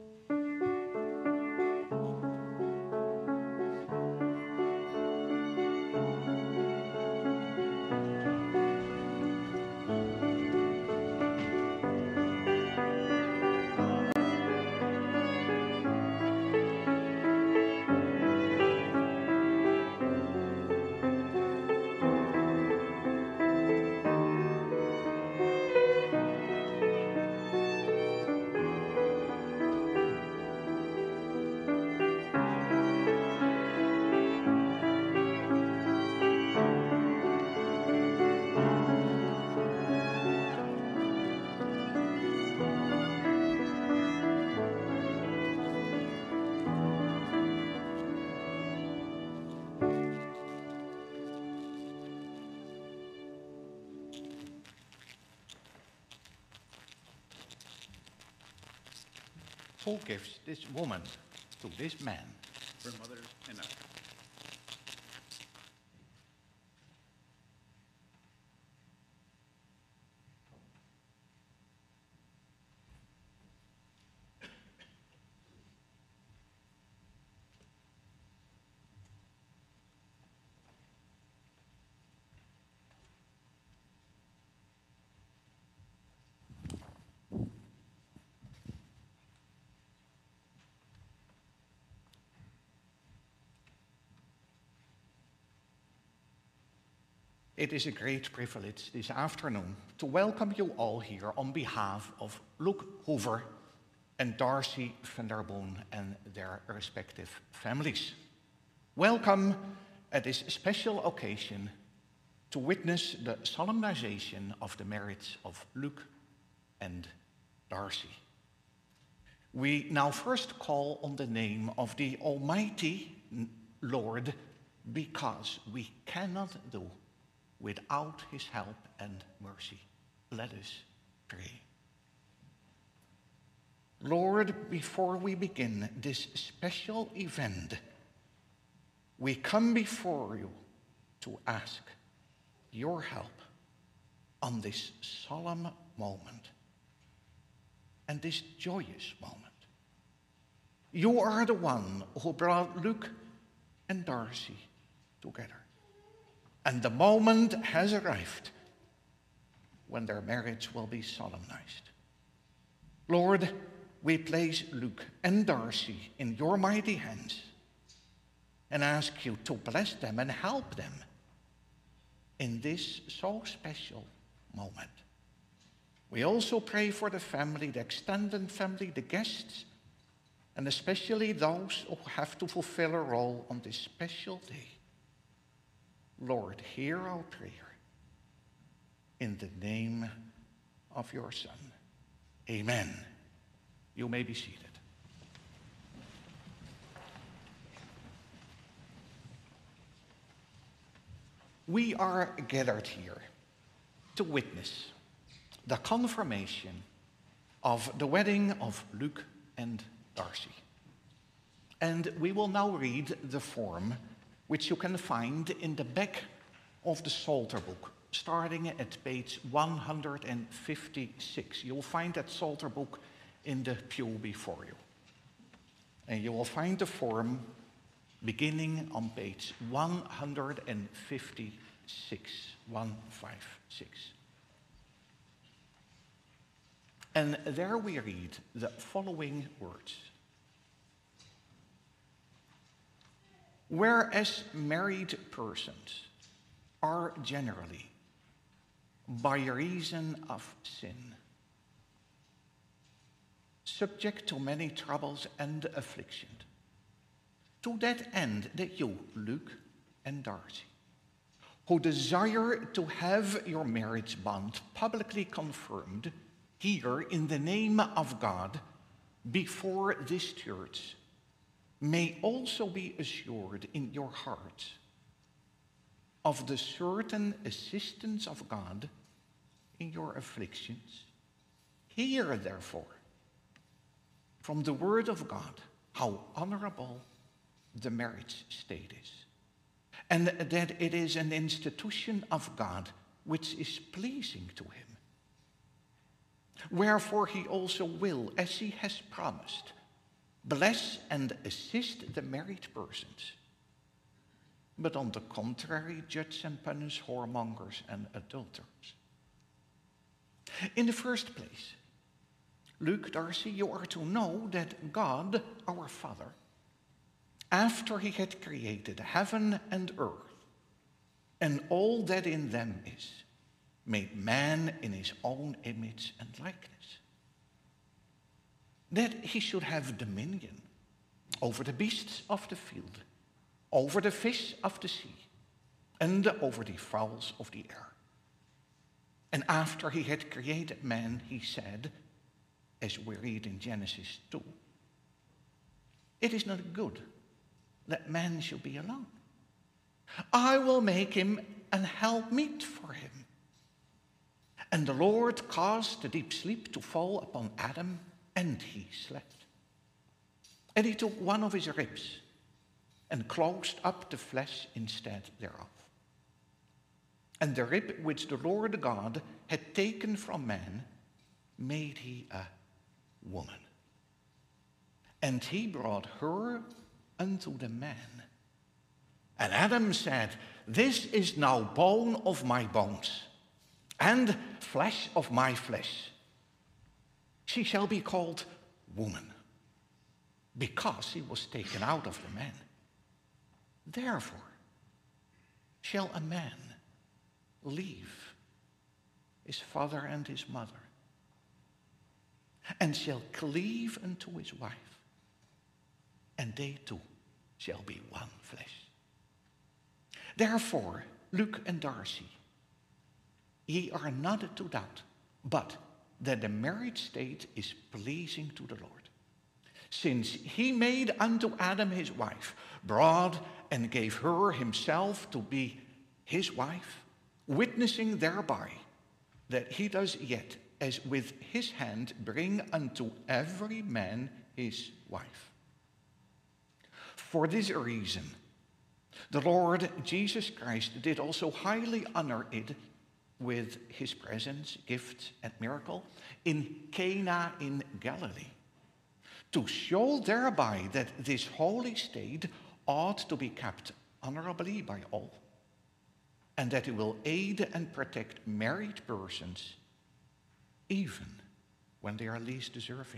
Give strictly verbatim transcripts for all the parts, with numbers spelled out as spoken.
Who gives this woman to this man? Her mother and I. It is a great privilege this afternoon to welcome you all here on behalf of Luke Hoover and Darcy van der Boon and their respective families. Welcome at this special occasion to witness the solemnization of the marriage of Luke and Darcy. We now first call on the name of the Almighty Lord, because we cannot do without his help and mercy. Let us pray. Lord, before we begin this special event, we come before you to ask your help on this solemn moment and this joyous moment. You are the one who brought Luke and Darcy together. And the moment has arrived when their marriage will be solemnized. Lord, we place Luke and Darcy in your mighty hands and ask you to bless them and help them in this so special moment. We also pray for the family, the extended family, the guests, and especially those who have to fulfill a role on this special day. Lord, hear our prayer in the name of your Son. Amen. You may be seated. We are gathered here to witness the confirmation of the wedding of Luke and Darcy. And we will now read the form which you can find in the back of the Psalter book, starting at page one hundred fifty-six. You'll find that Psalter book in the pew before you. And you will find the form beginning on page one hundred fifty-six, one fifty-six. And there we read the following words. Whereas married persons are generally, by reason of sin, subject to many troubles and afflictions, to that end that you, Luke and Darcy, who desire to have your marriage bond publicly confirmed here in the name of God before this church, may also be assured in your hearts of the certain assistance of God in your afflictions. Hear, therefore, from the word of God how honorable the marriage state is, and that it is an institution of God which is pleasing to him. Wherefore he also will, as he has promised, bless and assist the married persons, but on the contrary, judge and punish whoremongers and adulterers. In the first place, Luke, Darcy, you are to know that God, our Father, after he had created heaven and earth and all that in them is, made man in his own image and likeness, that he should have dominion over the beasts of the field, over the fish of the sea, and over the fowls of the air. And after he had created man, he said, as we read in Genesis two, it is not good that man should be alone. I will make him an helpmeet for him. And the Lord caused a deep sleep to fall upon Adam, and he slept. And he took one of his ribs and closed up the flesh instead thereof. And the rib which the Lord God had taken from man made he a woman. And he brought her unto the man. And Adam said, this is now bone of my bones, and flesh of my flesh. She shall be called woman, because she was taken out of the man. Therefore shall a man leave his father and his mother, and shall cleave unto his wife, and they two shall be one flesh. Therefore, Luke and Darcy, ye are not to doubt, but that the marriage state is pleasing to the Lord, since he made unto Adam his wife, brought and gave her himself to be his wife, witnessing thereby that he does yet, as with his hand, bring unto every man his wife. For this reason, the Lord Jesus Christ did also highly honor it with his presence, gifts, and miracle in Cana in Galilee, to show thereby that this holy state ought to be kept honorably by all, and that it will aid and protect married persons even when they are least deserving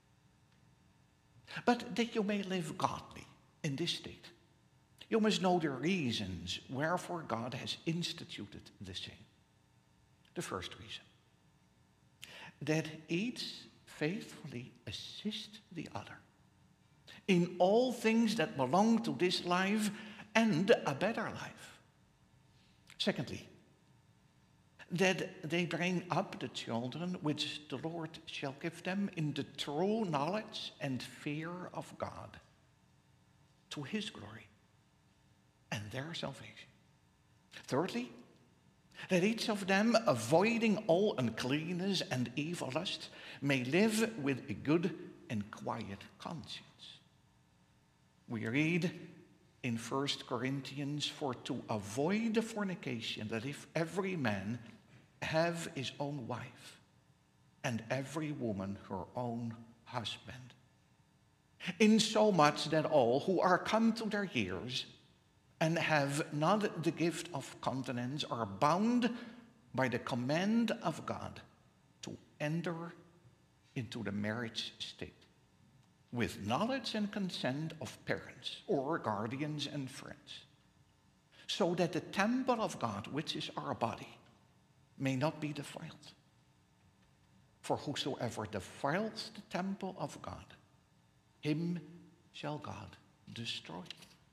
it. But that you may live godly in this state, you must know the reasons wherefore God has instituted the same. The first reason, that each faithfully assist the other in all things that belong to this life and a better life. Secondly, that they bring up the children which the Lord shall give them in the true knowledge and fear of God, to his glory and their salvation. Thirdly, that each of them, avoiding all uncleanness and evil lust, may live with a good and quiet conscience. We read in First Corinthians, for to avoid the fornication, that if every man have his own wife, and every woman her own husband, insomuch that all who are come to their years and have not the gift of continence are bound by the command of God to enter into the marriage state, with knowledge and consent of parents or guardians and friends, so that the temple of God, which is our body, may not be defiled. For whosoever defiles the temple of God, him shall God destroy.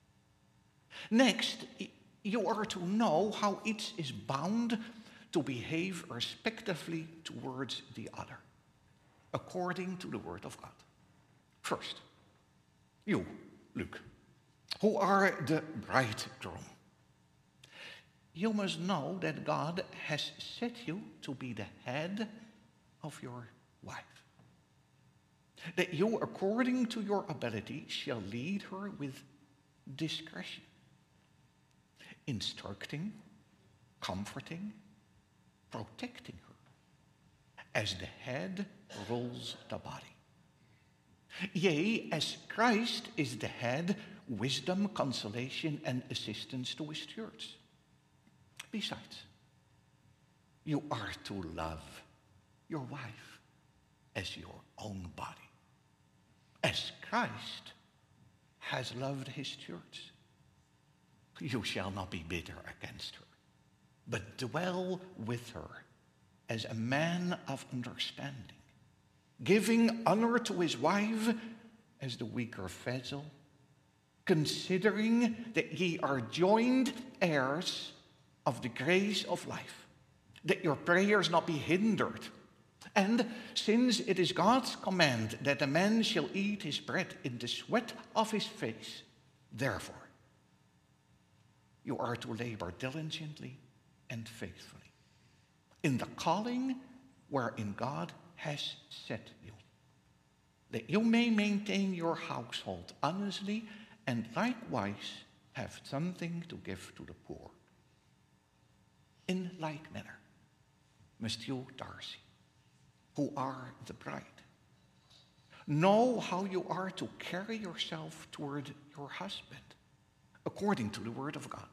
Next, you are to know how each is bound to behave respectively towards the other, according to the word of God. First, you, Luke, who are the bridegroom, you must know that God has set you to be the head of your wife, that you, according to your ability, shall lead her with discretion, instructing, comforting, protecting her, as the head rules the body, Yea, as Christ is the head, wisdom, consolation, and assistance to his church. Besides, you are to love your wife as your own body, as Christ has loved his church. You shall not be bitter against her, but dwell with her as a man of understanding, giving honor to his wife as the weaker vessel, considering that ye are joined heirs of the grace of life, that your prayers not be hindered. And since it is God's command that a man shall eat his bread in the sweat of his face, therefore you are to labor diligently and faithfully in the calling wherein God has set you, that you may maintain your household honestly and likewise have something to give to the poor. In like manner must you, Darcy, who are the bride, know how you are to carry yourself toward your husband, according to the word of God.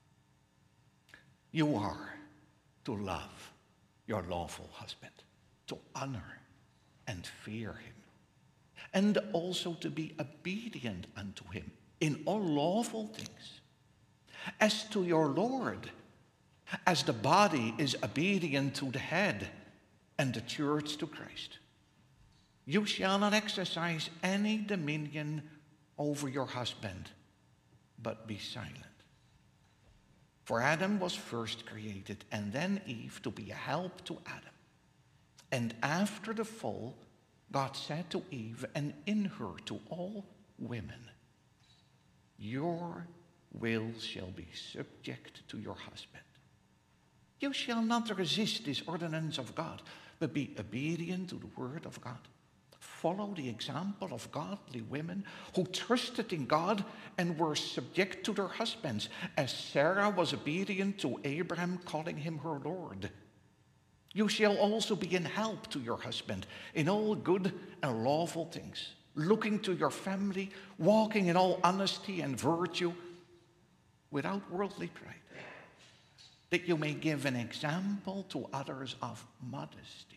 You are to love your lawful husband, to honor and fear him, and also to be obedient unto him in all lawful things. As to your Lord, as the body is obedient to the head, and the church to Christ, you shall not exercise any dominion over your husband, but be silent. For Adam was first created, and then Eve to be a help to Adam. And after the fall, God said to Eve, and in her to all women, your will shall be subject to your husband. You shall not resist this ordinance of God, but be obedient to the word of God. Follow the example of godly women who trusted in God and were subject to their husbands, as Sarah was obedient to Abraham, calling him her Lord. You shall also be in help to your husband in all good and lawful things, looking to your family, walking in all honesty and virtue, without worldly pride, that you may give an example to others of modesty.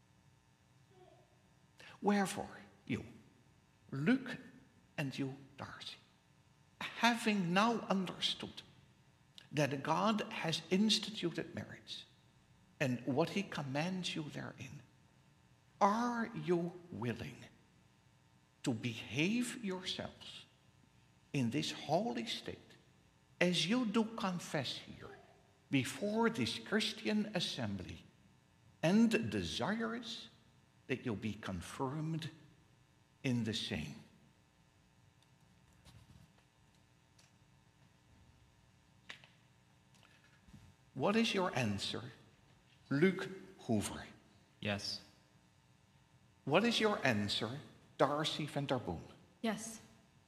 Wherefore, you, Luke, and you, Darcy, having now understood that God has instituted marriage and what he commands you therein, are you willing to behave yourselves in this holy state as you do confess here before this Christian assembly, and desirous that you'll be confirmed in the same? What is your answer, Luke Hoover? Yes. What is your answer, Darcy van der Boom? Yes.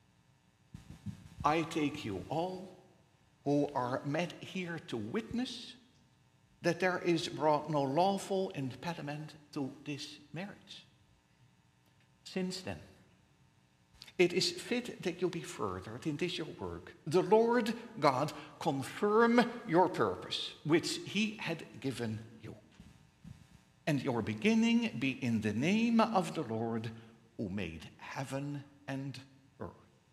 I take you all who are met here to witness that there is brought no lawful impediment to this marriage. Since then, it is fit that you be furthered in this your work. The Lord God confirm your purpose, which he had given you. And your beginning be in the name of the Lord who made heaven and earth.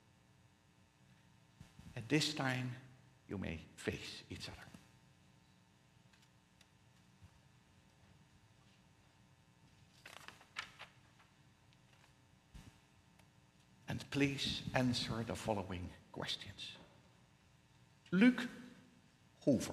At this time, you may face each other. And please answer the following questions. Luke Hoover,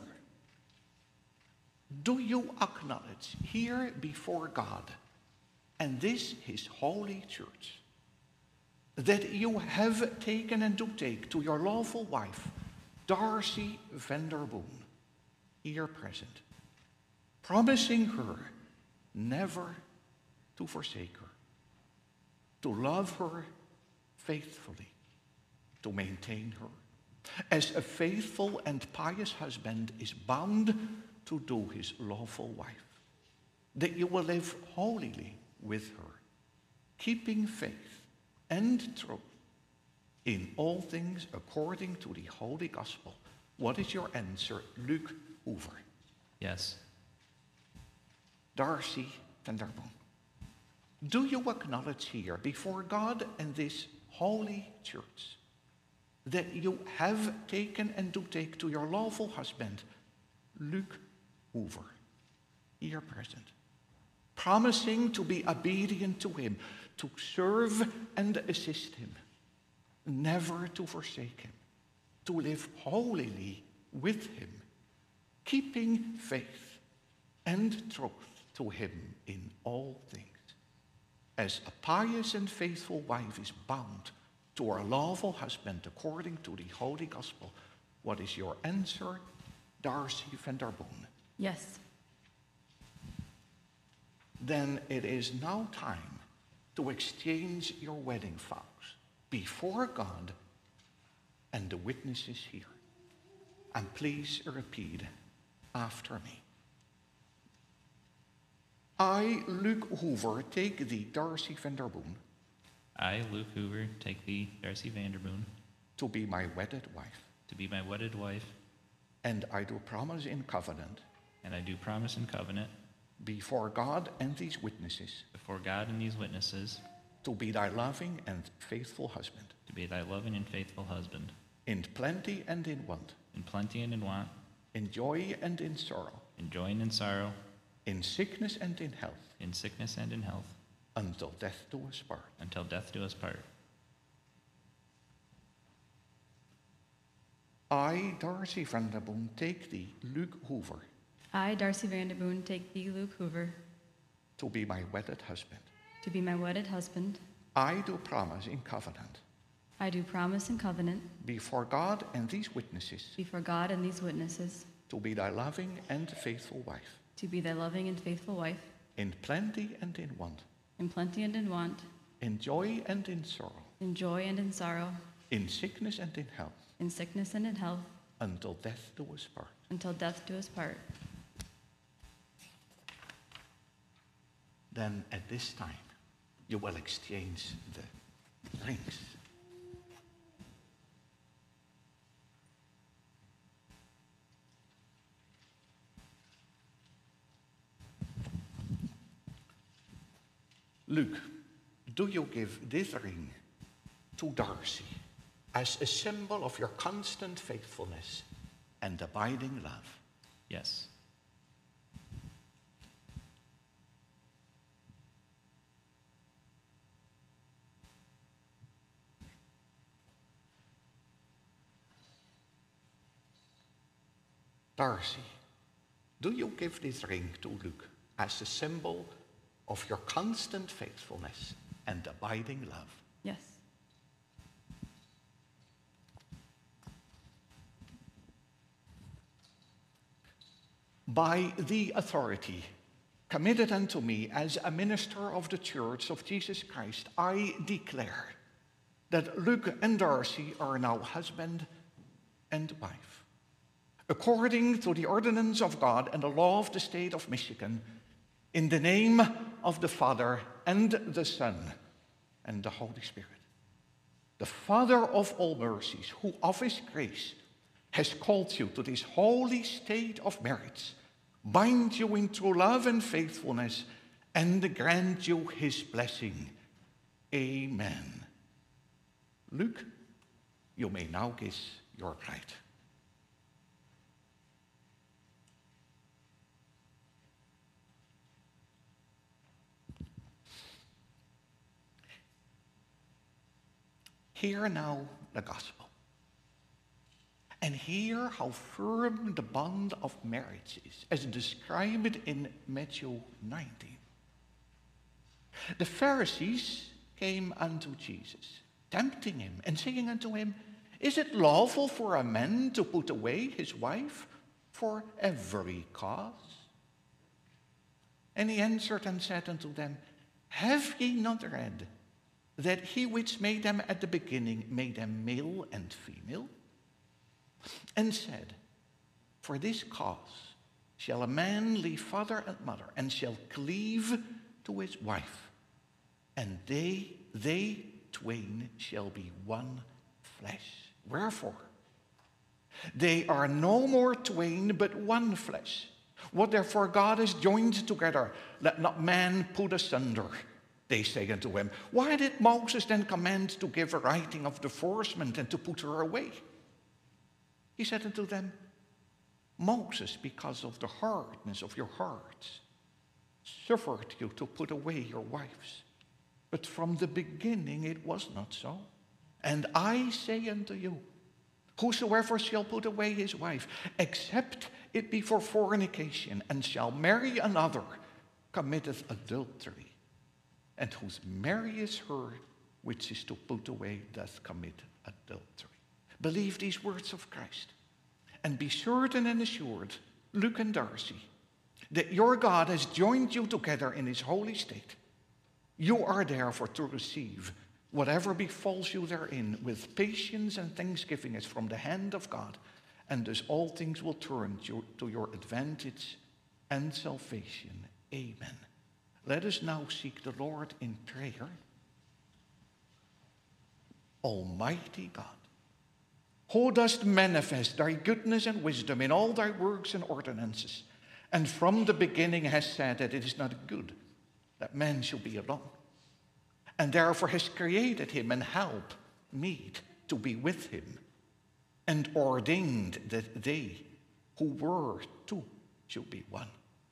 do you acknowledge here before God and this his holy church that you have taken and do take to your lawful wife, Darcy van der Boom, here present, promising her never to forsake her, to love her faithfully, to maintain her, as a faithful and pious husband is bound to do his lawful wife, that you will live holily with her, keeping faith and truth, in all things according to the Holy Gospel. What is your answer, Luke Hoover? Yes. Darcy van der Boom, do you acknowledge here before God and this holy church that you have taken and do take to your lawful husband, Luke Hoover, here present, promising to be obedient to him, to serve and assist him, never to forsake him, to live holily with him, keeping faith and truth to him in all things, as a pious and faithful wife is bound to her lawful husband according to the Holy Gospel? What is your answer, Darcy van der Boom? Yes. Then it is now time to exchange your wedding vows before God and the witnesses here. And please repeat after me. I, Luke Hoover, take thee, Darcy van der Boom, I, Luke Hoover, take thee, Darcy van der Boom, to be my wedded wife, to be my wedded wife, and I do promise in covenant and I do promise in covenant before God and these witnesses before God and these witnesses to be thy loving and faithful husband, to be thy loving and faithful husband, in plenty and in want, in plenty and in want, in joy and in sorrow, in joy and in sorrow, in sickness and in health, in sickness and in health, until death do us part. until death do us part. I, Darcy van der Boom, take thee, Luke Hoover, I, Darcy van der Boom, take thee, Luke Hoover, to be my wedded husband. to be my wedded husband. I do promise in covenant I do promise in covenant before God and these witnesses before God and these witnesses to be thy loving and faithful wife, to be thy loving and faithful wife, in plenty and in want, in plenty and in want, in joy and in sorrow, in joy and in sorrow, in sickness and in health, in sickness and in health, until death do us part. until death do us part. Then at this time, you will exchange the rings. Luke, do you give this ring to Darcy as a symbol of your constant faithfulness and abiding love? Yes. Darcy, do you give this ring to Luke as a symbol of your constant faithfulness and abiding love? Yes. By the authority committed unto me as a minister of the Church of Jesus Christ, I declare that Luke and Darcy are now husband and wife, according to the ordinance of God and the law of the state of Michigan, in the name of the Father and the Son and the Holy Spirit. The Father of all mercies, who of his grace has called you to this holy state of marriage, bind you in true love and faithfulness, and grant you his blessing. Amen. Luke, you may now kiss your bride. Hear now the gospel, and hear how firm the bond of marriage is, as described in Matthew nineteen. The Pharisees came unto Jesus, tempting him, and saying unto him, Is it lawful for a man to put away his wife for every cause? And he answered and said unto them, Have ye not read that he which made them at the beginning made them male and female? And said, For this cause shall a man leave father and mother, and shall cleave to his wife, and they, they twain shall be one flesh. Wherefore? They are no more twain, but one flesh. What therefore God has joined together, let not man put asunder. They say unto him, why did Moses then command to give a writing of divorcement and to put her away? He said unto them, Moses, because of the hardness of your hearts, suffered you to put away your wives. But from the beginning it was not so. And I say unto you, whosoever shall put away his wife, except it be for fornication, and shall marry another, committeth adultery. And whose marrieth her which is to put away doth commit adultery. Believe these words of Christ, and be certain and assured, Luke and Darcy, that your God has joined you together in his holy state. You are therefore to receive whatever befalls you therein with patience and thanksgiving as from the hand of God, and thus all things will turn to, to your advantage and salvation. Amen. Let us now seek the Lord in prayer. Almighty God, who dost manifest thy goodness and wisdom in all thy works and ordinances, and from the beginning has said that it is not good that man should be alone, and therefore has created him and help meet to be with him, and ordained that they who were two should be one,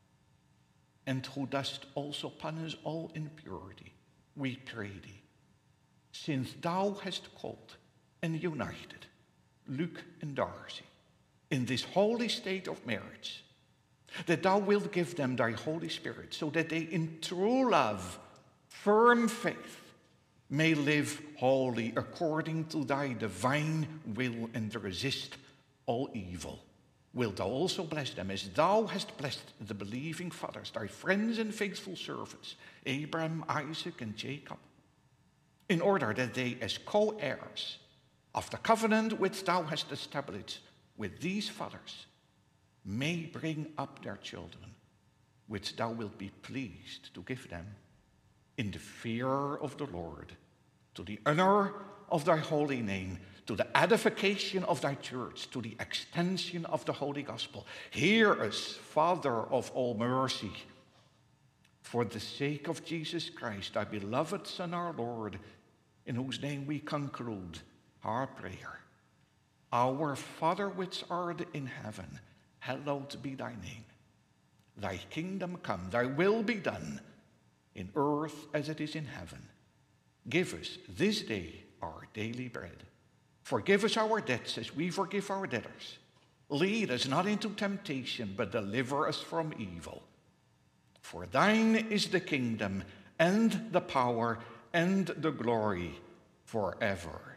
and who dost also punish all impurity, we pray thee, since thou hast called and united Luke and Darcy in this holy state of marriage, that thou wilt give them thy Holy Spirit, so that they in true love, firm faith, may live wholly according to thy divine will and resist all evil. Wilt thou also bless them as thou hast blessed the believing fathers, thy friends and faithful servants, Abraham, Isaac, and Jacob, in order that they as co-heirs of the covenant which thou hast established with these fathers may bring up their children, which thou wilt be pleased to give them in the fear of the Lord, to the honor of thy holy name, to the edification of thy church, to the extension of the holy gospel. Hear us, Father of all mercy, for the sake of Jesus Christ, thy beloved Son, our Lord, in whose name we conclude our prayer. Our Father which art in heaven, hallowed be thy name. Thy kingdom come, thy will be done, in earth as it is in heaven. Give us this day our daily bread. Forgive us our debts as we forgive our debtors. Lead us not into temptation, but deliver us from evil. For thine is the kingdom and the power and the glory forever.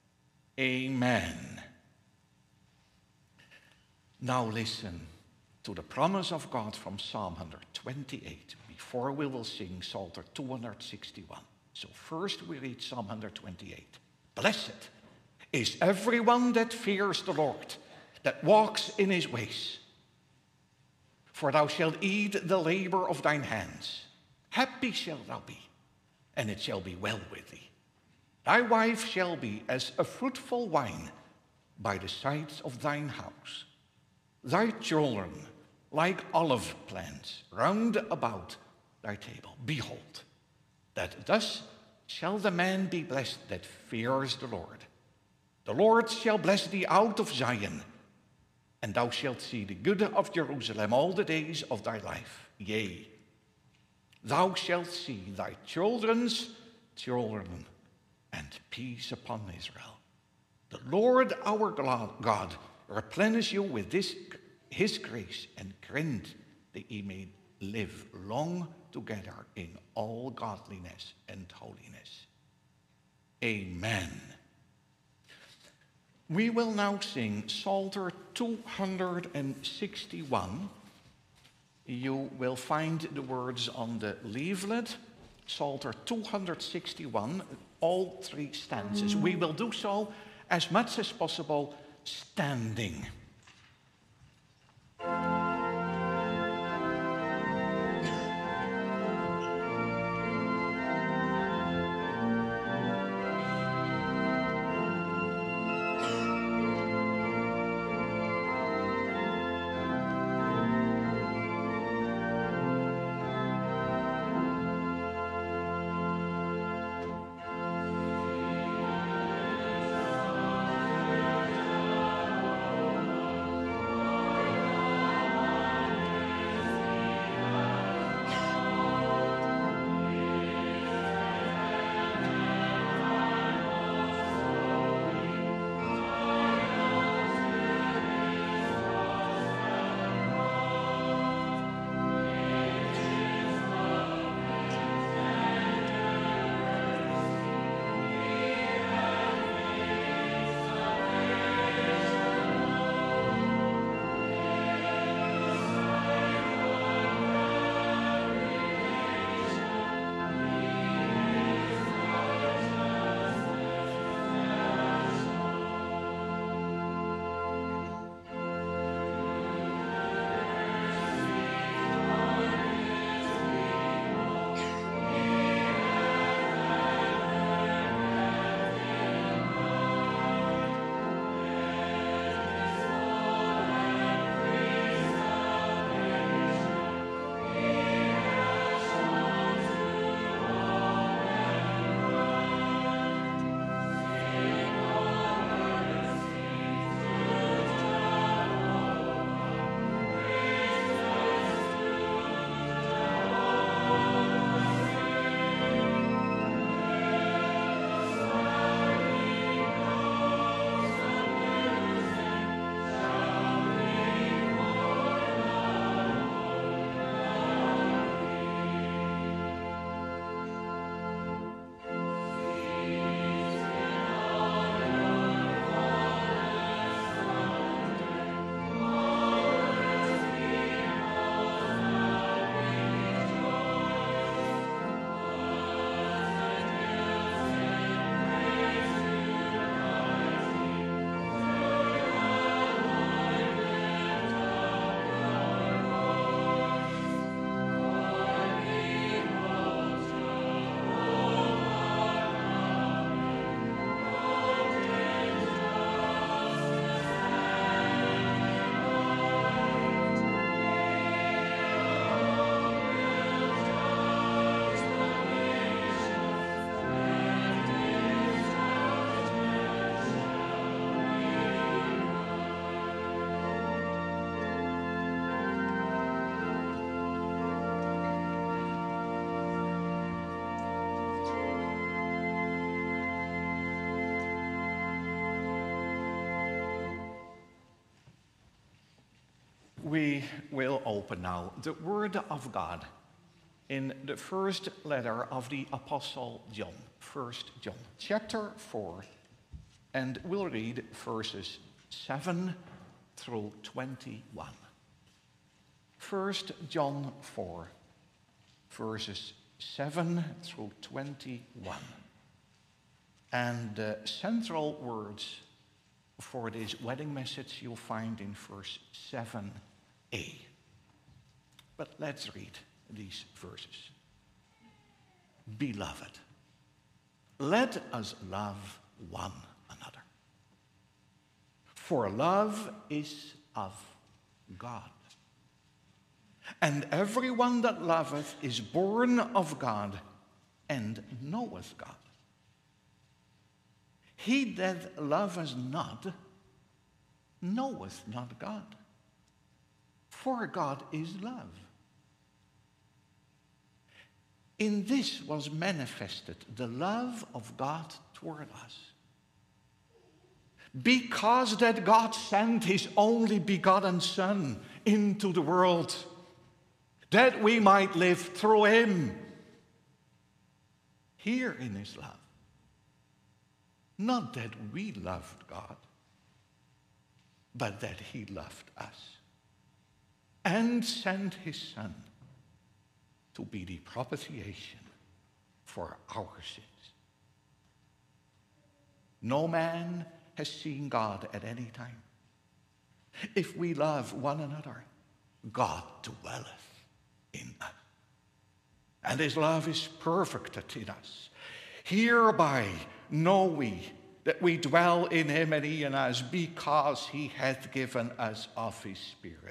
Amen. Now listen to the promise of God from Psalm one twenty-eight before we will sing Psalter two sixty-one. So first we read Psalm one twenty-eight. Blessed is everyone that fears the Lord, that walks in his ways. For thou shalt eat the labor of thine hands. Happy shalt thou be, and it shall be well with thee. Thy wife shall be as a fruitful vine by the sides of thine house. Thy children like olive plants round about thy table. Behold, that thus shall the man be blessed that fears the Lord. The Lord shall bless thee out of Zion, and thou shalt see the good of Jerusalem all the days of thy life. Yea, thou shalt see thy children's children, and peace upon Israel. The Lord our God replenish you with this, his grace, and grant that ye may live long together in all godliness and holiness. Amen. We will now sing Psalter two sixty-one. You will find the words on the leaflet. Psalter two sixty-one, all three stanzas. We will do so as much as possible standing. We will open now the Word of God in the first letter of the Apostle John, First John, chapter four, and we'll read verses seven through twenty-one. First John four, verses seven through twenty-one. And the central words for this wedding message you'll find in verse seven a. But let's read these verses. Beloved, let us love one another. For love is of God. And everyone that loveth is born of God and knoweth God. He that loveth not knoweth not God, for God is love. In this was manifested the love of God toward us, because that God sent his only begotten Son into the world, that we might live through him. Herein is love. Not that we loved God, but that he loved us and sent his Son to be the propitiation for our sins. No man has seen God at any time. If we love one another, God dwelleth in us. And his love is perfected in us. Hereby know we that we dwell in him and he in us, because he hath given us of his Spirit.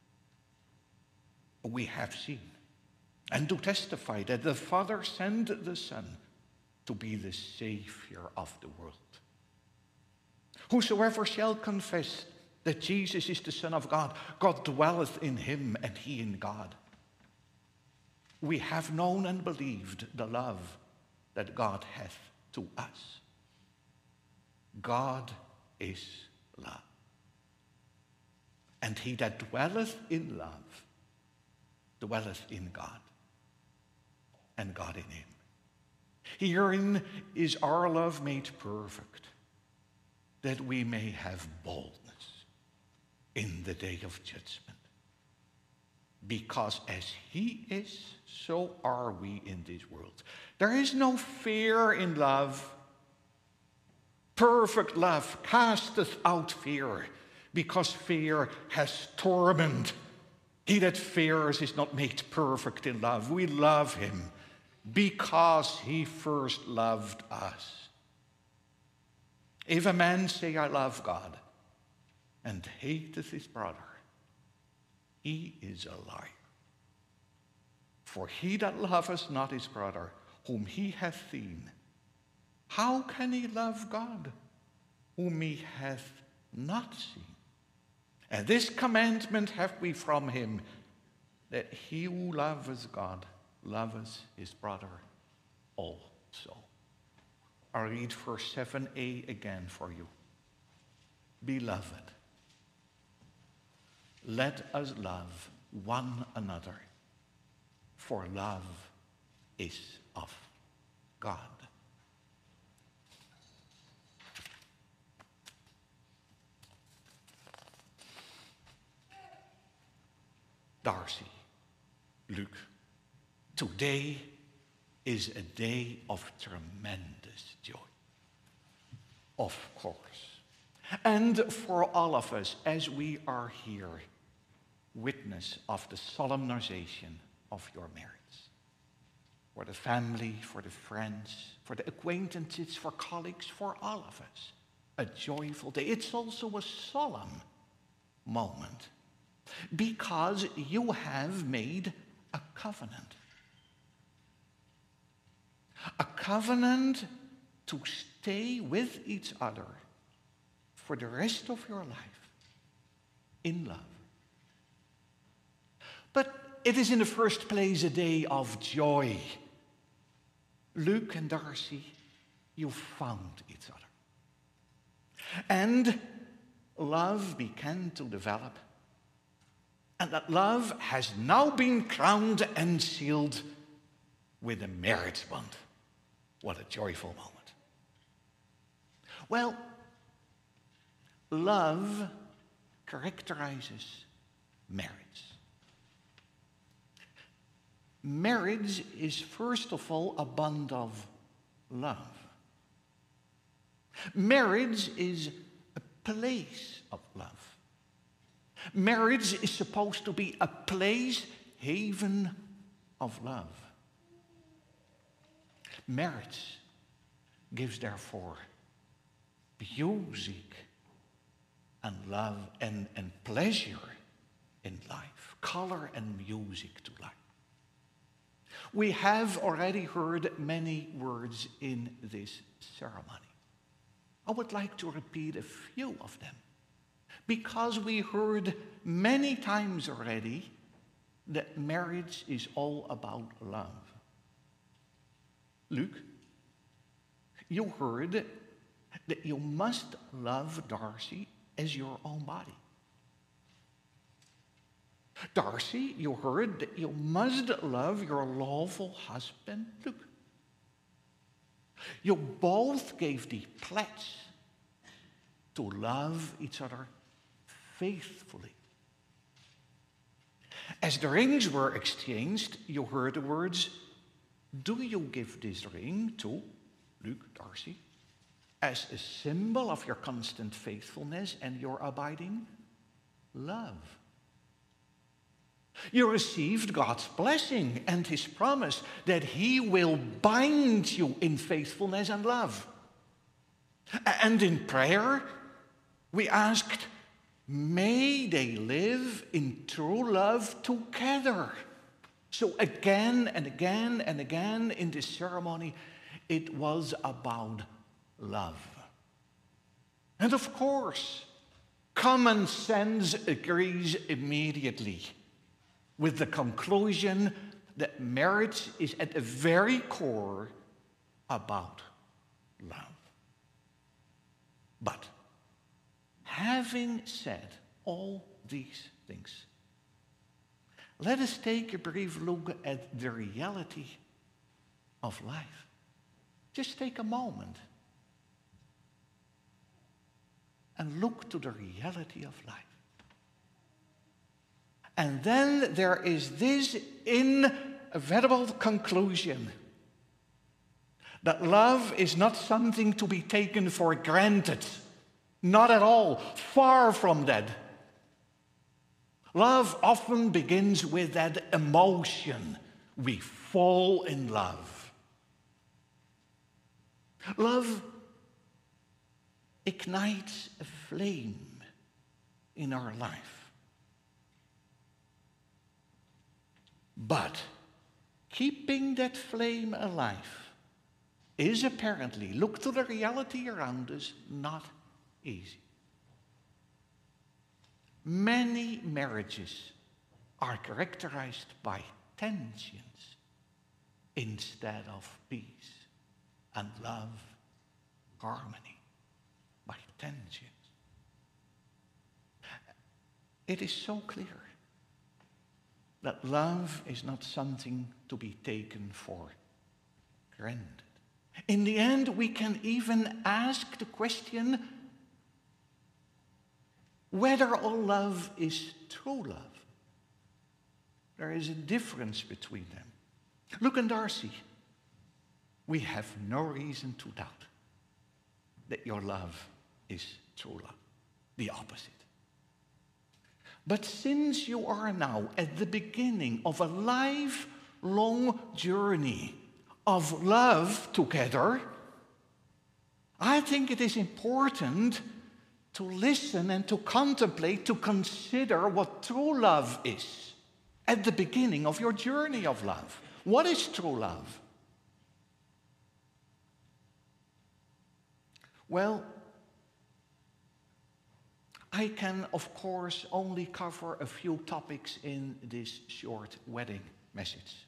We have seen and do testify that the Father sent the Son to be the Savior of the world. Whosoever shall confess that Jesus is the Son of God, God dwelleth in him and he in God. We have known and believed the love that God hath to us. God is love. And he that dwelleth in love dwelleth in God, and God in him. Herein is our love made perfect, that we may have boldness in the day of judgment. Because as he is, so are we in this world. There is no fear in love. Perfect love casteth out fear, because fear has torment. He that fears is not made perfect in love. We love him because he first loved us. If a man say, I love God, and hateth his brother, he is a liar. For he that loveth not his brother, whom he hath seen, how can he love God, whom he hath not seen? And this commandment have we from him, that he who loveth God loveth his brother also. I'll read verse seven a again for you. Beloved, let us love one another, for love is of God. Darcy, Luke, today is a day of tremendous joy. Of course. And for all of us, as we are here, witness of the solemnization of your marriage. For the family, for the friends, for the acquaintances, for colleagues, for all of us, a joyful day. It's also a solemn moment, because you have made a covenant. A covenant to stay with each other for the rest of your life in love. But it is in the first place a day of joy. Luke and Darcy, you found each other. And love began to develop. and that love has now been crowned and sealed with a marriage bond. What a joyful moment. Well, love characterizes marriage. Marriage is first of all a bond of love. Marriage is a place of love. Marriage is supposed to be a place, haven of love. Marriage gives therefore music and love and, and pleasure in life, color and music to life. We have already heard many words in this ceremony. I would like to repeat a few of them, because we heard many times already that marriage is all about love. Luke, you heard that you must love Darcy as your own body. Darcy, you heard that you must love your lawful husband, Luke. You both gave the pledge to love each other faithfully. As the rings were exchanged, you heard the words, do you give this ring to Luke, Darcy, as a symbol of your constant faithfulness and your abiding love? You received God's blessing and his promise that he will bind you in faithfulness and love. And in prayer, we asked, may they live in true love together. So again and again and again in this ceremony, it was about love. And of course, common sense agrees immediately with the conclusion that marriage is at the very core about love. But having said all these things, let us take a brief look at the reality of life. Just take a moment and look to the reality of life. And then there is this inevitable conclusion that love is not something to be taken for granted. Not at all. Far from that. Love often begins with that emotion. We fall in love. Love ignites a flame in our life. But keeping that flame alive is apparently, look to the reality around us, not easy. Many marriages are characterized by tensions instead of peace and love, harmony, by tensions. It is so clear that love is not something to be taken for granted. In the end, we can even ask the question whether all love is true love. There is a difference between them. Luke and Darcy, we have no reason to doubt that your love is true love. The opposite. But since you are now at the beginning of a lifelong journey of love together, I think it is important to listen and to contemplate, to consider what true love is at the beginning of your journey of love. What is true love? Well, I can, of course, only cover a few topics in this short wedding message,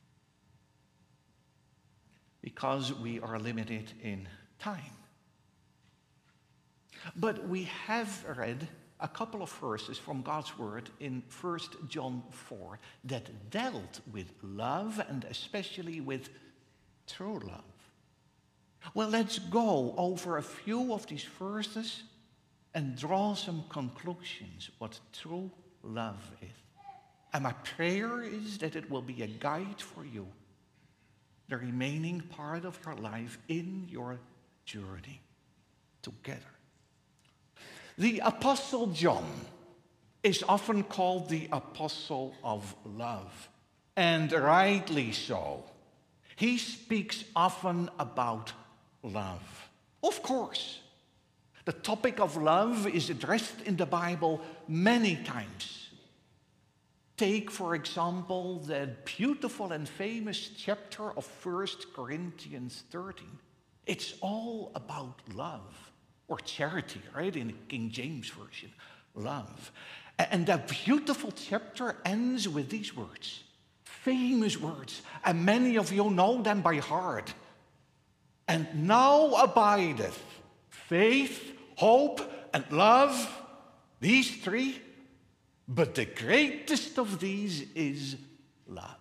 because we are limited in time. But we have read a couple of verses from God's Word in First John four that dealt with love and especially with true love. Well, let's go over a few of these verses and draw some conclusions what true love is. And my prayer is that it will be a guide for you the remaining part of your life in your journey together. The Apostle John is often called the Apostle of Love, and rightly so. He speaks often about love. Of course, the topic of love is addressed in the Bible many times. Take, for example, the beautiful and famous chapter of First Corinthians thirteen. It's all about love, or charity, right, in the King James Version, love. And that beautiful chapter ends with these words, famous words, and many of you know them by heart. And now abideth faith, hope, and love, these three, but the greatest of these is love.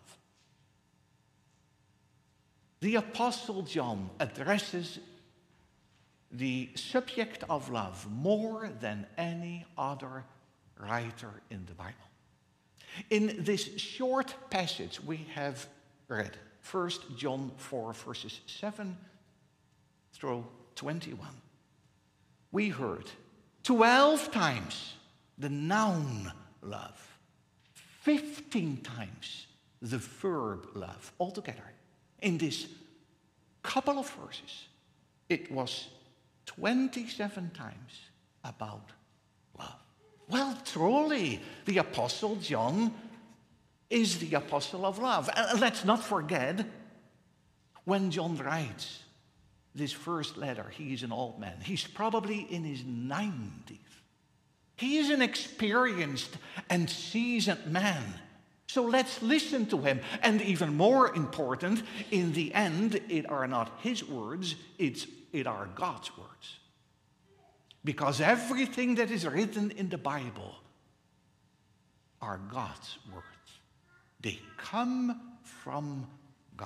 The Apostle John addresses the subject of love more than any other writer in the Bible. In this short passage we have read, First John four, verses seven through twenty-one, we heard twelve times the noun love, fifteen times the verb love. Altogether, in this couple of verses, it was twenty-seven times about love. Well, truly, the Apostle John is the apostle of love. And let's not forget, when John writes this first letter, he is an old man. He's probably in his nineties. He is an experienced and seasoned man. So let's listen to him. And even more important, in the end, it are not his words, it's, it are God's words. Because everything that is written in the Bible are God's words. They come from God.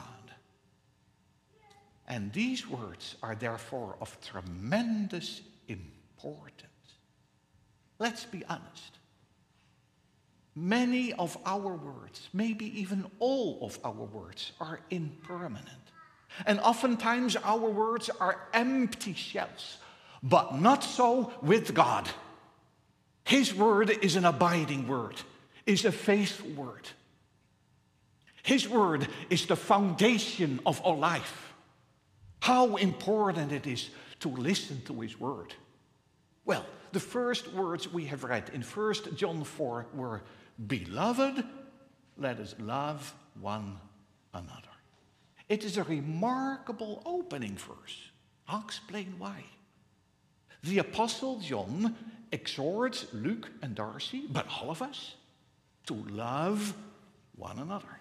And these words are therefore of tremendous importance. Let's be honest. Many of our words, maybe even all of our words, are impermanent. And oftentimes our words are empty shells. But not so with God. His word is an abiding word, is a faithful word. His word is the foundation of all life. How important it is to listen to his word. Well, the first words we have read in First John four were, "Beloved, let us love one another." It is a remarkable opening verse. I'll explain why. The Apostle John exhorts Luke and Darcy, but all of us, to love one another.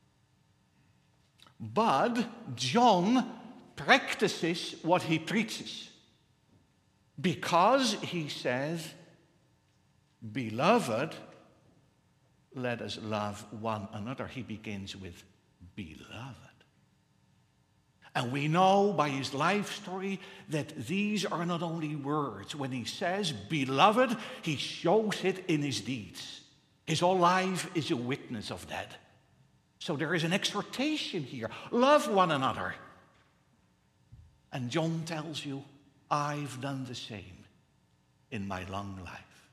But John practices what he preaches, because he says, "Beloved, let us love one another." He begins with beloved. And we know by his life story that these are not only words. When he says beloved, he shows it in his deeds. His whole life is a witness of that. So there is an exhortation here. Love one another. And John tells you, I've done the same in my long life.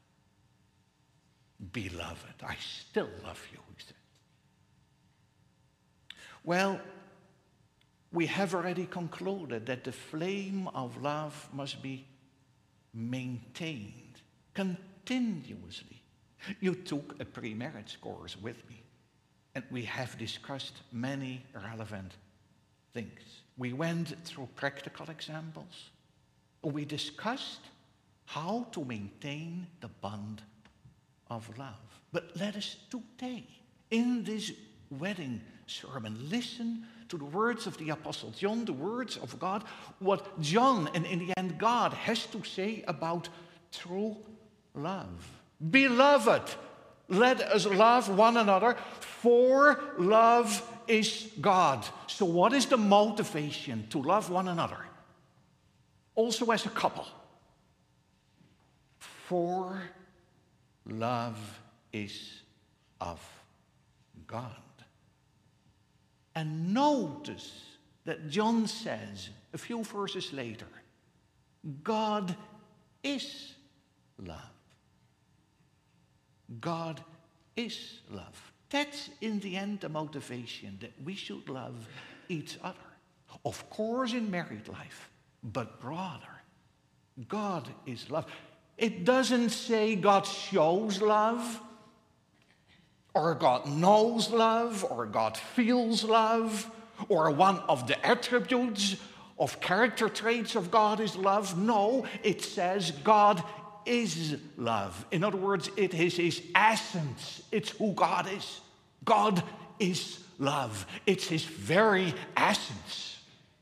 Beloved, I still love you, he said. Well, we have already concluded that the flame of love must be maintained continuously. You took a pre-marriage course with me, and we have discussed many relevant things. We went through practical examples. We discussed how to maintain the bond of love. But let us today, in this wedding sermon, listen to the words of the Apostle John, the words of God, what John, and in the end God, has to say about true love. Beloved, let us love one another, for love is God. So what is the motivation to love one another? Also as a couple. For love is of God. And notice that John says a few verses later, God is love. God is love. That's in the end the motivation, that we should love each other. Of course in married life, but broader. God is love. It doesn't say God shows love, or God knows love, or God feels love, or one of the attributes of character traits of God is love. No, it says God is love. In other words, it is his essence. It's who God is. God is love. It's his very essence.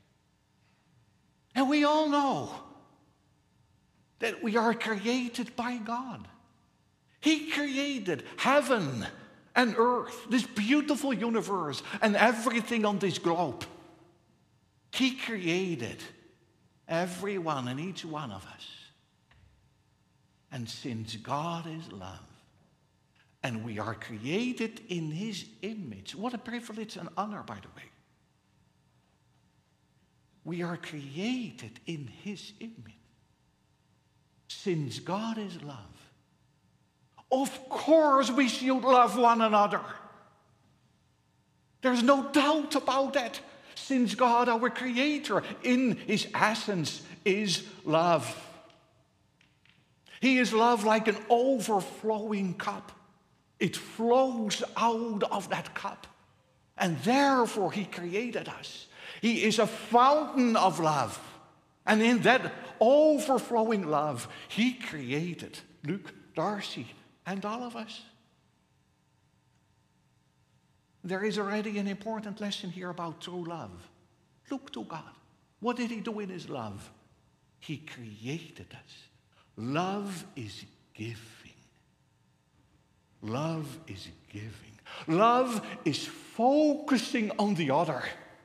And we all know that we are created by God. He created heaven and earth, this beautiful universe, and everything on this globe. He created everyone and each one of us. And since God is love, and we are created in his image, what a privilege and honor, by the way. We are created in his image. Since God is love, of course we should love one another. There's no doubt about that. Since God, our Creator, in his essence, is love. He is love like an overflowing cup. It flows out of that cup. And therefore he created us. He is a fountain of love. And in that overflowing love, he created Luke, Darcy, and all of us. There is already an important lesson here about true love. Look to God. What did he do in his love? He created us. Love is giving. Love is giving. Love is focusing on the other.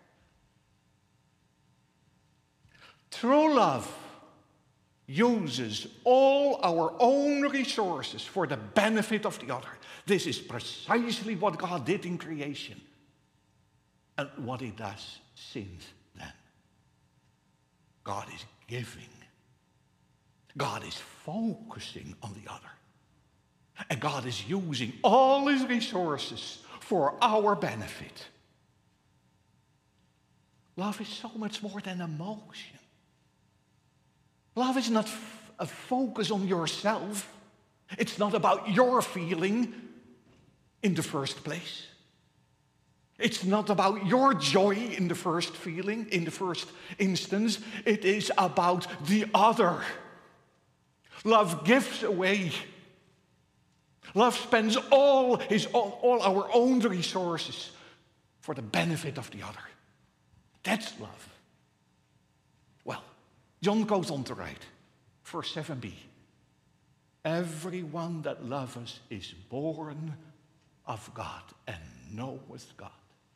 True love uses all our own resources for the benefit of the other. This is precisely what God did in creation and what he does since then. God is giving. God is focusing on the other. And God is using all his resources for our benefit. Love is so much more than emotion. Love is not f- a focus on yourself. It's not about your feeling in the first place. It's not about your joy in the first feeling, in the first instance. It is about the other. Love gives away. Love spends all his all, all our own resources for the benefit of the other. That's love. Well, John goes on to write, verse seven b. Everyone that loveth is born of God and knoweth God.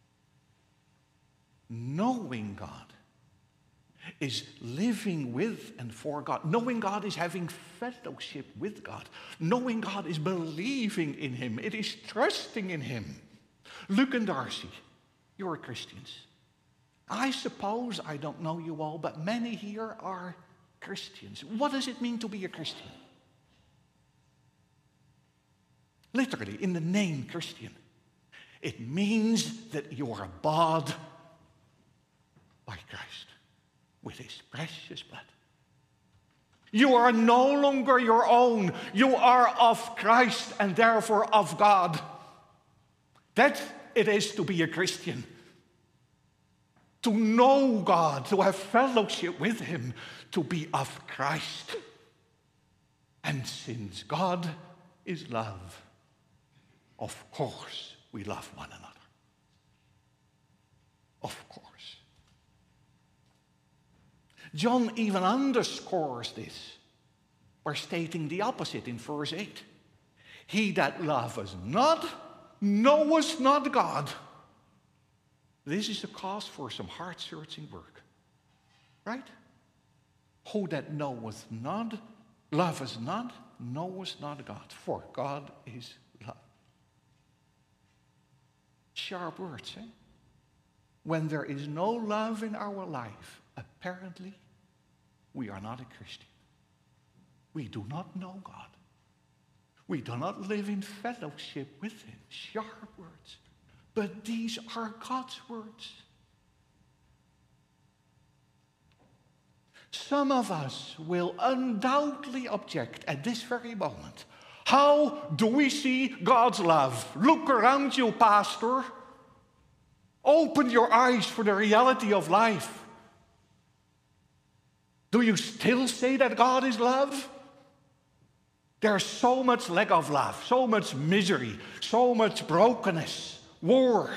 Knowing God is living with and for God. Knowing God is having fellowship with God. Knowing God is believing in him. It is trusting in him. Luke and Darcy, you're Christians. I suppose, I don't know you all, but many here are Christians. What does it mean to be a Christian? Literally, in the name Christian. It means that you are bought by Christ with his precious blood. You are no longer your own. You are of Christ and therefore of God. That it is to be a Christian. To know God, to have fellowship with him, to be of Christ. And since God is love, of course we love one another. Of course. John even underscores this are stating the opposite in verse eight. He that loveth not, knoweth not God. This is a cause for some heart-searching work. Right? Who that knoweth not, loveth not, knoweth not God. For God is love. Sharp words, eh? When there is no love in our life, apparently, we are not a Christian. We do not know God. We do not live in fellowship with Him. Sharp words. But these are God's words. Some of us will undoubtedly object at this very moment. How do we see God's love? Look around you, pastor. Open your eyes for the reality of life. Do you still say that God is love? There's so much lack of love, so much misery, so much brokenness, war.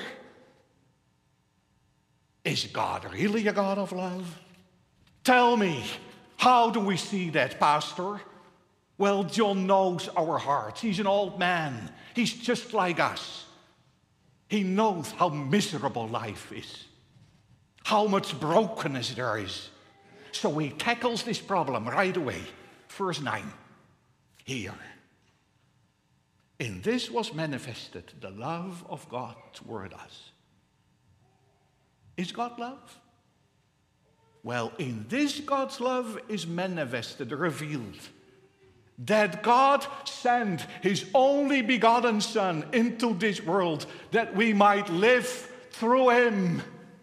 Is God really a God of love? Tell me, how do we see that, pastor? Well, John knows our hearts. He's an old man. He's just like us. He knows how miserable life is, how much brokenness there is. So he tackles this problem right away. Verse nine. Here. In this was manifested the love of God toward us. Is God love? Well, in this God's love is manifested, revealed, that God sent His only begotten Son into this world that we might live through Him.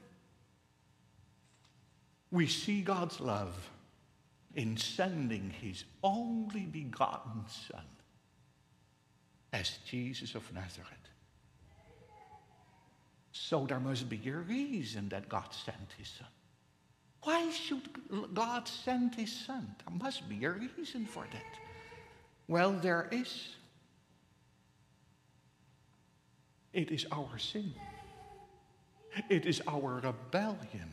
We see God's love in sending His only begotten Son as Jesus of Nazareth. So there must be a reason that God sent His Son. Why should God send His Son? There must be a reason for that. Well, there is. It is our sin. It is our rebellion.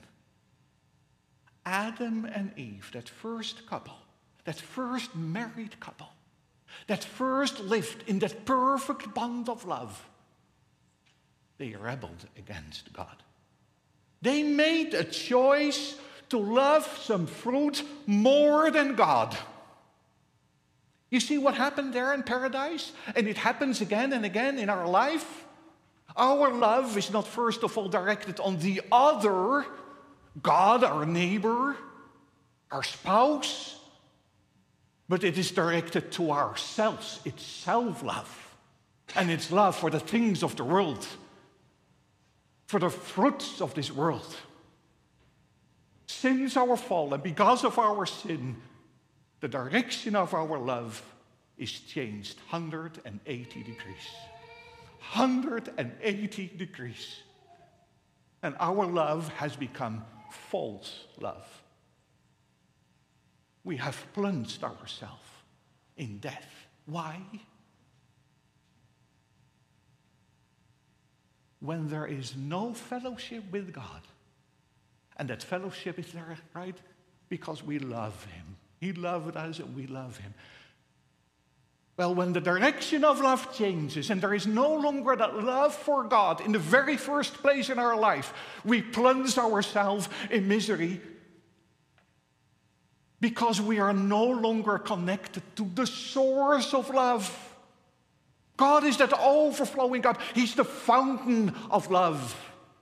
Adam and Eve, that first couple, that first married couple, that first lived in that perfect bond of love, they rebelled against God. They made a choice to love some fruit more than God. You see what happened there in paradise? And it happens again and again in our life. Our love is not first of all directed on the other, God, our neighbor, our spouse, but it is directed to ourselves. It's self-love. And it's love for the things of the world, for the fruits of this world. Since our fall and because of our sin, the direction of our love is changed one hundred eighty degrees. one hundred eighty degrees. And our love has become false love. We have plunged ourselves in death. Why? When there is no fellowship with God, and that fellowship is there, right? Because we love Him. He loved us and we love Him. Well, when the direction of love changes and there is no longer that love for God in the very first place in our life, we plunge ourselves in misery because we are no longer connected to the source of love. God is that overflowing God. He's the fountain of love.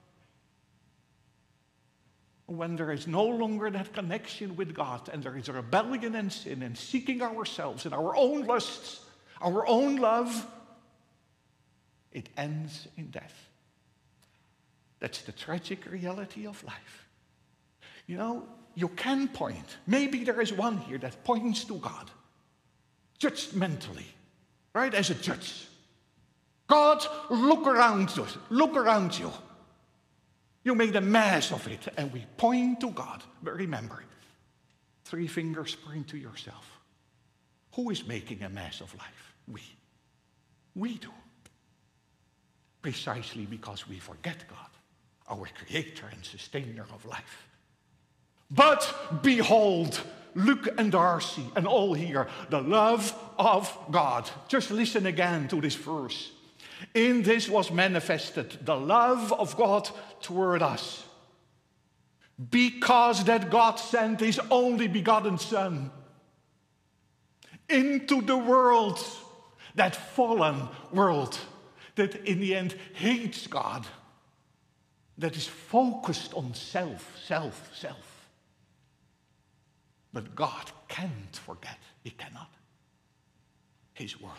When there is no longer that connection with God and there is rebellion and sin and seeking ourselves and our own lusts, our own love, it ends in death. That's the tragic reality of life. You know, you can point. Maybe there is one here that points to God, judgmentally, right, as a judge. God, look around you. Look around you. You made a mess of it, and we point to God. But remember, three fingers point to yourself. Who is making a mess of life? We. We do. Precisely because we forget God, our creator and sustainer of life. But behold, Luke and Darcy and all here, the love of God. Just listen again to this verse. In this was manifested the love of God toward us, because that God sent his only begotten Son into the world, that fallen world that in the end hates God, that is focused on self, self, self. But God can't forget, he cannot, his world.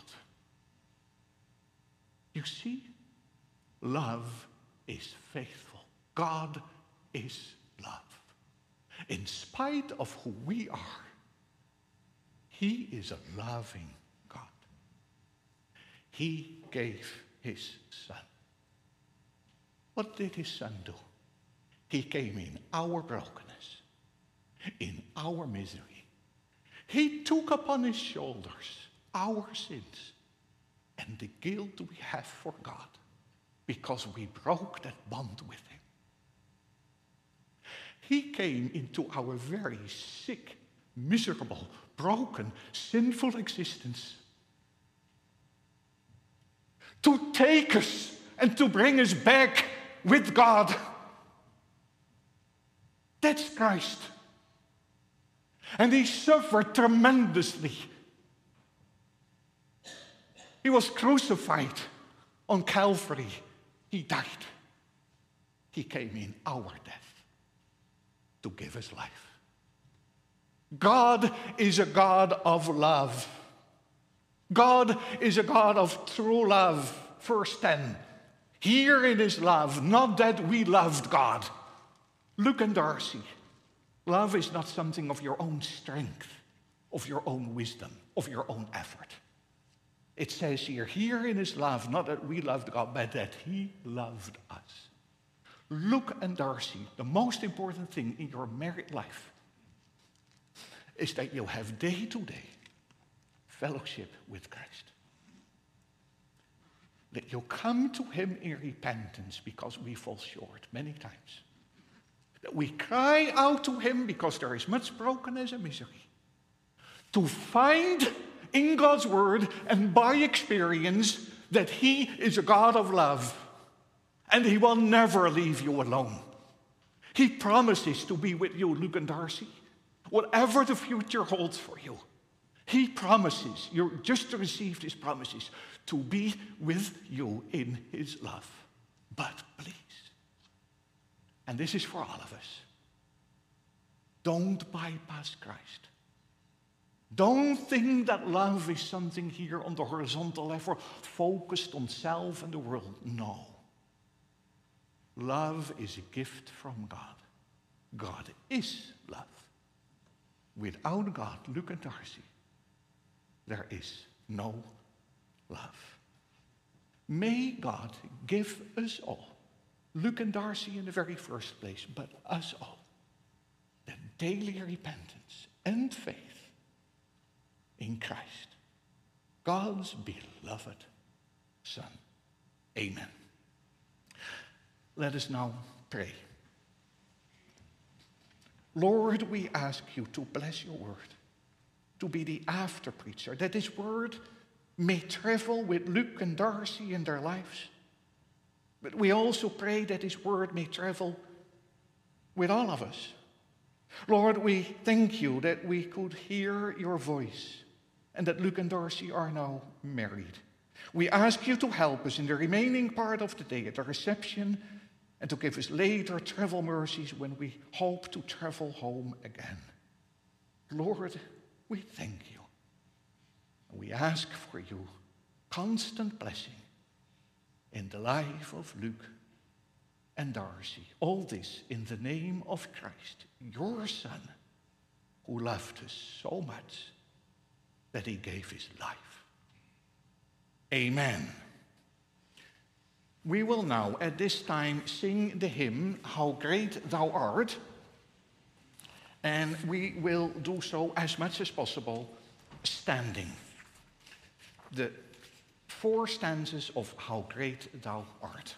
You see, love is faithful. God is love. In spite of who we are, he is a loving God. He gave his Son. What did his Son do? He came in our brokenness, in our misery. He took upon his shoulders our sins and the guilt we have for God, because we broke that bond with him. He came into our very sick, miserable, broken, sinful existence to take us and to bring us back with God. That's Christ. And he suffered tremendously. He was crucified on Calvary. He died. He came in our death to give us life. God is a God of love. God is a God of true love. Verse ten. Here in his love, not that we loved God. Luke and Darcy, love is not something of your own strength, of your own wisdom, of your own effort. It says here, here in his love, not that we loved God, but that he loved us. Luke and Darcy, the most important thing in your married life is that you have day to day fellowship with Christ. That you come to him in repentance because we fall short many times. That we cry out to him because there is much brokenness and misery. To find in God's word and by experience that he is a God of love and he will never leave you alone. He promises to be with you, Luke and Darcy, whatever the future holds for you. He promises, you just received his promises, to be with you in his love. But please, and this is for all of us, don't bypass Christ. Don't think that love is something here on the horizontal level, focused on self and the world. No. Love is a gift from God. God is love. Without God, Luke and Darcy, there is no love. May God give us all, Luke and Darcy in the very first place, but us all, that daily repentance and faith in Christ, God's beloved Son. Amen. Let us now pray. Lord, we ask you to bless your word, to be the after preacher, that this word may travel with Luke and Darcy in their lives. But we also pray that this word may travel with all of us. Lord, we thank you that we could hear your voice and that Luke and Darcy are now married. We ask you to help us in the remaining part of the day at the reception and to give us later travel mercies when we hope to travel home again. Lord, we thank you. We ask for you constant blessing in the life of Luke and Darcy. All this in the name of Christ, your Son, who loved us so much that he gave his life. Amen. We will now at this time sing the hymn, How Great Thou Art, and we will do so as much as possible standing. The four stanzas of How Great Thou Art.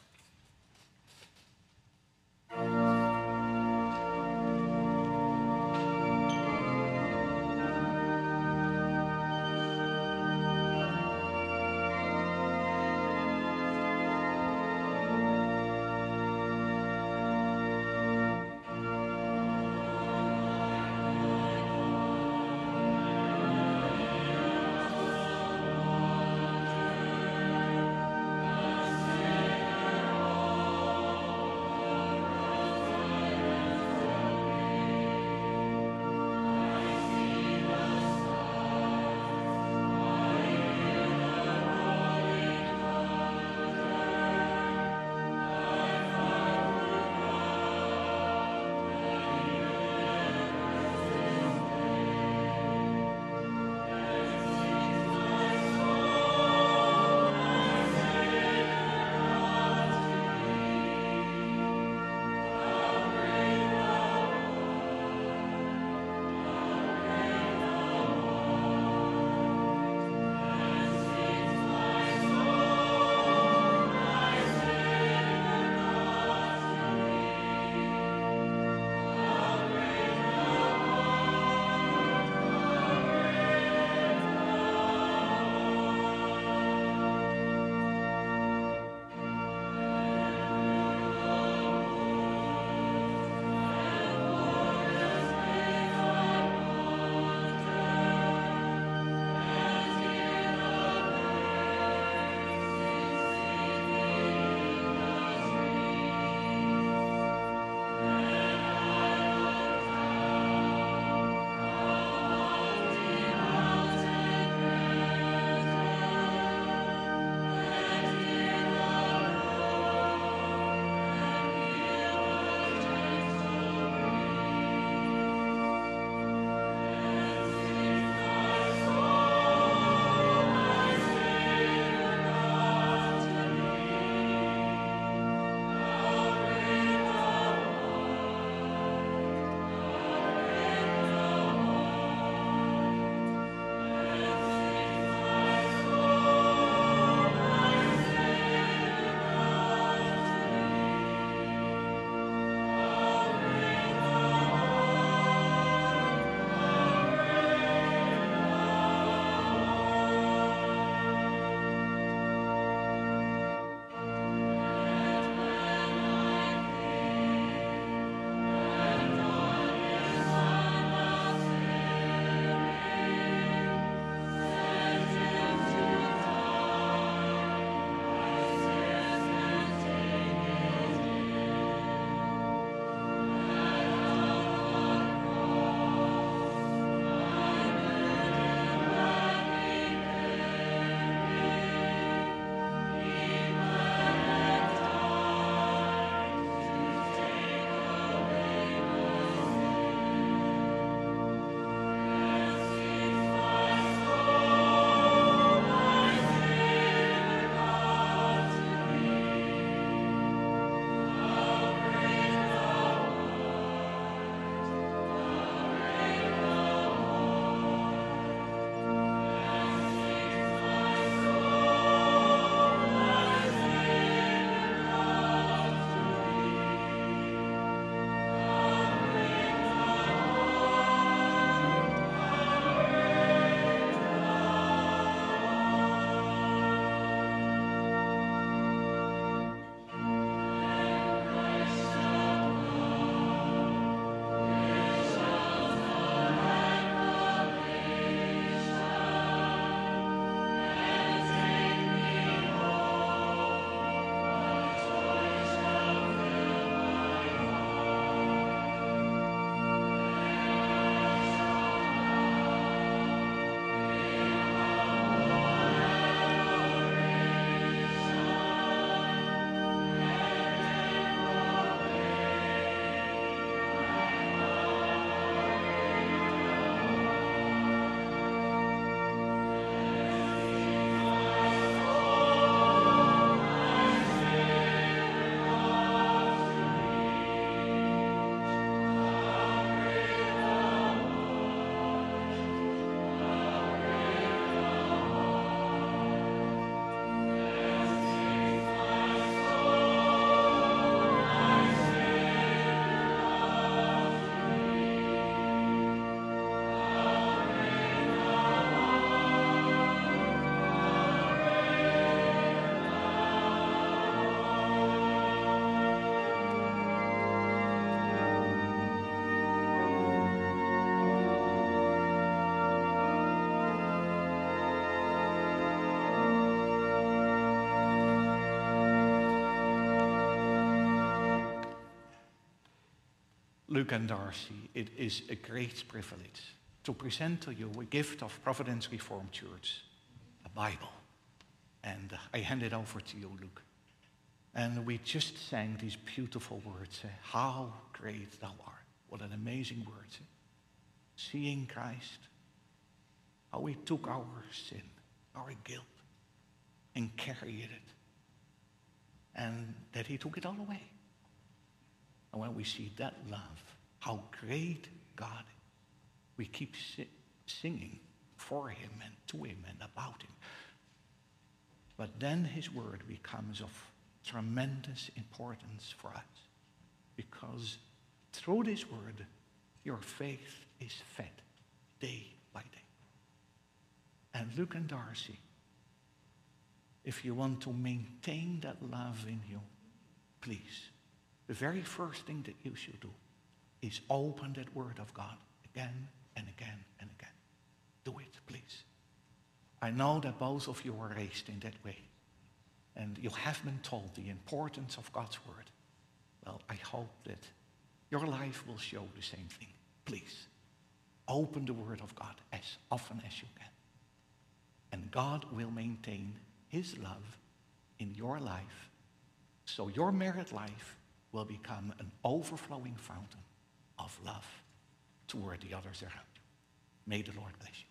Luke and Darcy, it is a great privilege to present to you a gift of Providence Reformed Church, a Bible. And I hand it over to you, Luke. And we just sang these beautiful words. eh, How great thou art. What an amazing words. eh? Seeing Christ, how he took our sin, our guilt, and carried it. And that he took it all away. And when we see that love, how great God is, we keep si- singing for him and to him and about him. But then his word becomes of tremendous importance for us, because through this word, your faith is fed day by day. And Luke and Darcy, if you want to maintain that love in you, please, the very first thing that you should do is open that word of God again and again and again. Do it, please. I know that both of you were raised in that way, and you have been told the importance of God's word. Well, I hope that your life will show the same thing. Please, open the word of God as often as you can. And God will maintain his love in your life, so your married life will become an overflowing fountain of love toward the others around you. May the Lord bless you.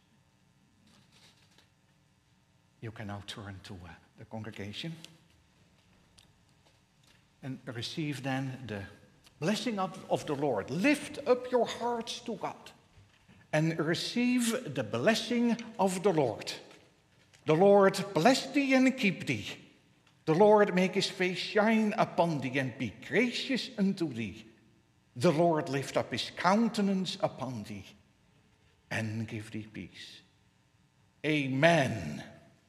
You can now turn to uh, the congregation and receive then the blessing of, of the Lord. Lift up your hearts to God and receive the blessing of the Lord. The Lord bless thee and keep thee. The Lord make his face shine upon thee and be gracious unto thee. The Lord lift up his countenance upon thee and give thee peace. Amen.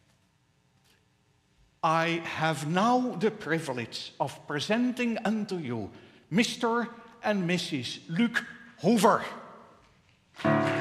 I have now the privilege of presenting unto you Mister and Missus Luke Hoover.